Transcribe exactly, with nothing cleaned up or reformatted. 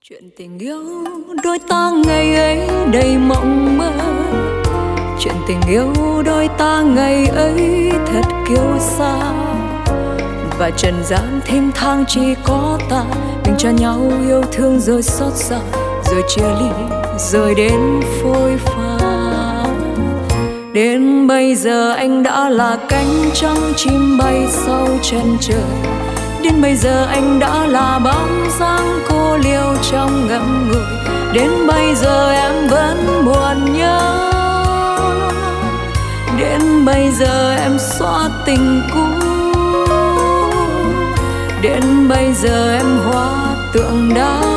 Chuyện tình yêu đôi ta ngày ấy đầy mộng mơ, chuyện tình yêu đôi ta ngày ấy thật kiêu sa. Và trần gian thênh thang chỉ có ta, mình cho nhau yêu thương rồi xót xa, rồi chia ly, rồi đến phôi pha. Đến bây giờ anh đã là cánh trắng chim bay sau chân trời. Đến bây giờ anh đã là bóng dáng cô liêu trong ngậm ngùi. Đến bây giờ em vẫn buồn nhớ. Đến bây giờ em xóa tình cũ. Đến bây giờ em hóa tượng đá.